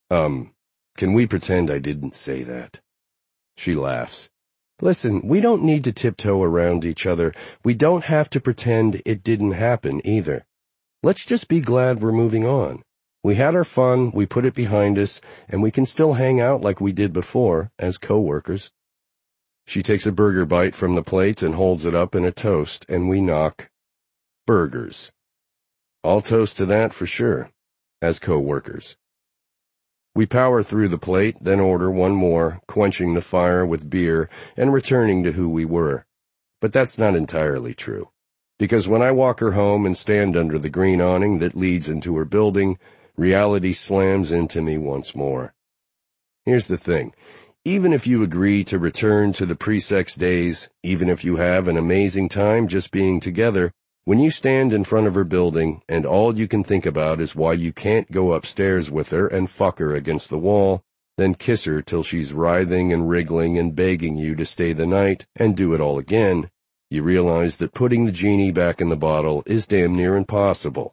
Can we pretend I didn't say that? She laughs. Listen, we don't need to tiptoe around each other. We don't have to pretend it didn't happen either. Let's just be glad we're moving on. We had our fun, we put it behind us, and we can still hang out like we did before, as co-workers. She takes a burger bite from the plate and holds it up in a toast, and we knock. Burgers. I'll toast to that for sure, as co-workers. We power through the plate, then order one more, quenching the fire with beer and returning to who we were. But that's not entirely true, because when I walk her home and stand under the green awning that leads into her building, reality slams into me once more. Here's the thing. Even if you agree to return to the pre-sex days, even if you have an amazing time just being together, when you stand in front of her building and all you can think about is why you can't go upstairs with her and fuck her against the wall, then kiss her till she's writhing and wriggling and begging you to stay the night and do it all again, you realize that putting the genie back in the bottle is damn near impossible.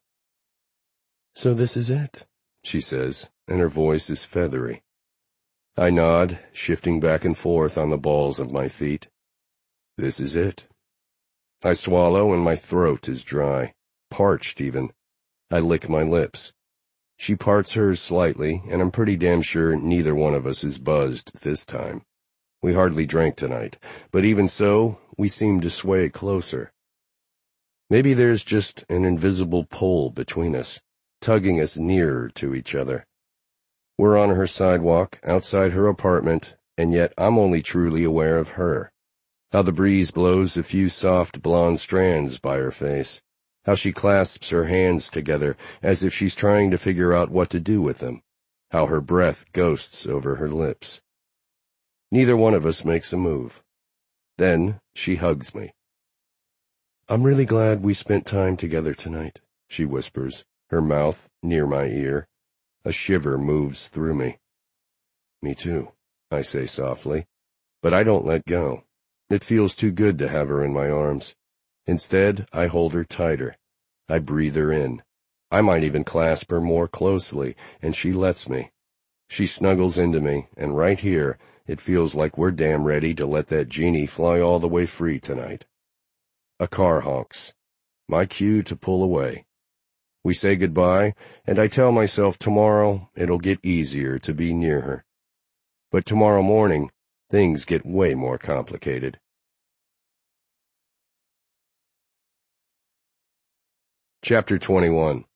So this is it, she says, and her voice is feathery. I nod, shifting back and forth on the balls of my feet. This is it. I swallow and my throat is dry, parched even. I lick my lips. She parts hers slightly, and I'm pretty damn sure neither one of us is buzzed this time. We hardly drank tonight, but even so, we seem to sway closer. Maybe there's just an invisible pull between us, tugging us nearer to each other. We're on her sidewalk, outside her apartment, and yet I'm only truly aware of her. How the breeze blows a few soft blonde strands by her face. How she clasps her hands together as if she's trying to figure out what to do with them. How her breath ghosts over her lips. Neither one of us makes a move. Then she hugs me. "I'm really glad we spent time together tonight," she whispers, her mouth near my ear. A shiver moves through me. "Me too," I say softly, but I don't let go. It feels too good to have her in my arms. Instead, I hold her tighter. I breathe her in. I might even clasp her more closely, and she lets me. She snuggles into me, and right here, it feels like we're damn ready to let that genie fly all the way free tonight. A car honks. My cue to pull away. We say goodbye, and I tell myself tomorrow it'll get easier to be near her. But tomorrow morning, things get way more complicated. Chapter 21.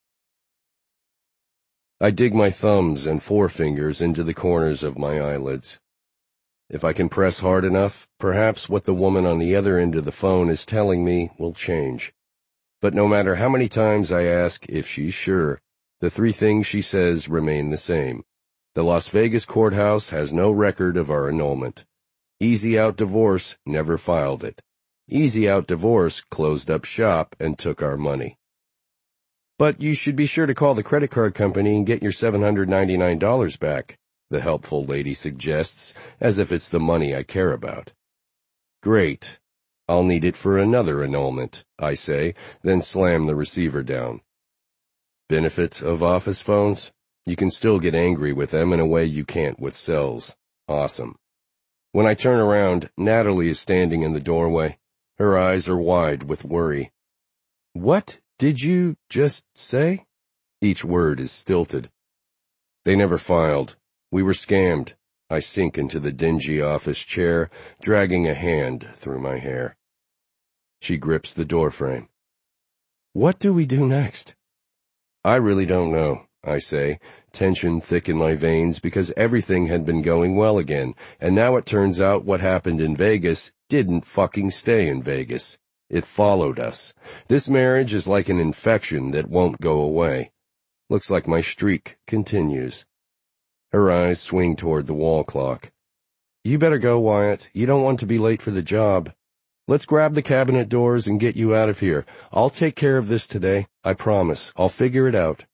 I dig my thumbs and forefingers into the corners of my eyelids. If I can press hard enough, perhaps what the woman on the other end of the phone is telling me will change. But no matter how many times I ask if she's sure, the three things she says remain the same. The Las Vegas courthouse has no record of our annulment. Easy Out Divorce never filed it. Easy Out Divorce closed up shop and took our money. "But you should be sure to call the credit card company and get your $799 back," the helpful lady suggests, as if it's the money I care about. "Great. I'll need it for another annulment," I say, then slam the receiver down. Benefit of office phones? You can still get angry with them in a way you can't with cells. Awesome. When I turn around, Natalie is standing in the doorway. Her eyes are wide with worry. "What did you just say?" Each word is stilted. "They never filed. We were scammed." I sink into the dingy office chair, dragging a hand through my hair. She grips the doorframe. "What do we do next?" "I really don't know," I say, tension thick in my veins because everything had been going well again, and now it turns out what happened in Vegas didn't fucking stay in Vegas. It followed us. This marriage is like an infection that won't go away. Looks like my streak continues. Her eyes swing toward the wall clock. "You better go, Wyatt. You don't want to be late for the job. Let's grab the cabinet doors and get you out of here. I'll take care of this today. I promise. I'll figure it out."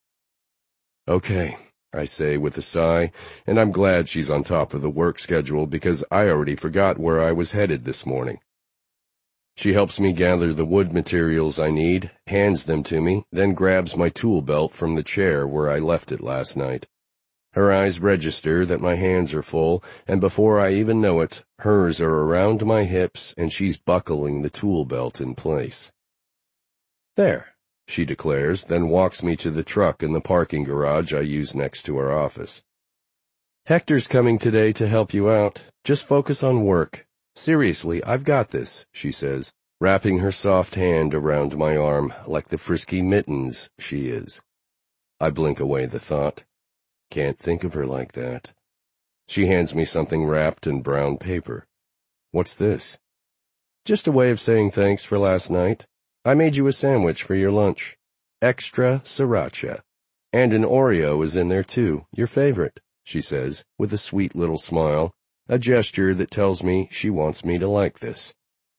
"Okay," I say with a sigh, and I'm glad she's on top of the work schedule because I already forgot where I was headed this morning. She helps me gather the wood materials I need, hands them to me, then grabs my tool belt from the chair where I left it last night. Her eyes register that my hands are full, and before I even know it, hers are around my hips and she's buckling the tool belt in place. "There," she declares, then walks me to the truck in the parking garage I use next to our office. "Hector's coming today to help you out. Just focus on work. Seriously, I've got this," she says, wrapping her soft hand around my arm like the frisky mittens she is. I blink away the thought. Can't think of her like that. She hands me something wrapped in brown paper. "What's this?" "Just a way of saying thanks for last night. I made you a sandwich for your lunch. Extra sriracha. And an Oreo is in there too, your favorite," she says, with a sweet little smile, a gesture that tells me she wants me to like this.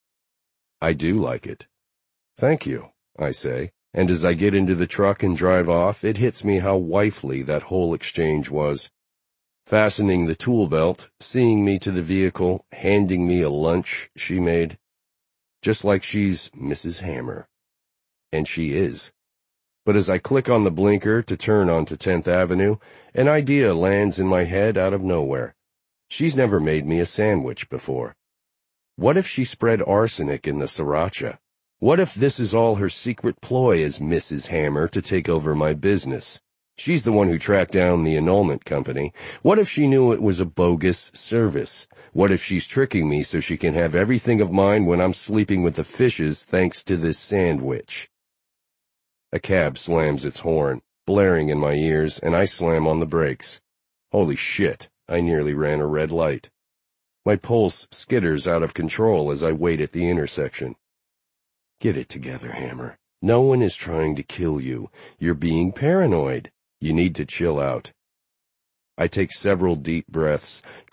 I do like it. "Thank you," I say, and as I get into the truck and drive off, it hits me how wifely that whole exchange was. Fastening the tool belt, seeing me to the vehicle, handing me a lunch she made. Just like she's Mrs. Hammer. And she is. But as I click on the blinker to turn onto 10th Avenue, an idea lands in my head out of nowhere. She's never made me a sandwich before. What if she spread arsenic in the sriracha? What if this is all her secret ploy as Mrs. Hammer to take over my business? She's the one who tracked down the annulment company. What if she knew it was a bogus service? What if she's tricking me so she can have everything of mine when I'm sleeping with the fishes thanks to this sandwich? A cab slams its horn, blaring in my ears, and I slam on the brakes. Holy shit, I nearly ran a red light. My pulse skitters out of control as I wait at the intersection. Get it together, Hammer. No one is trying to kill you. You're being paranoid. You need to chill out. I take several deep breaths,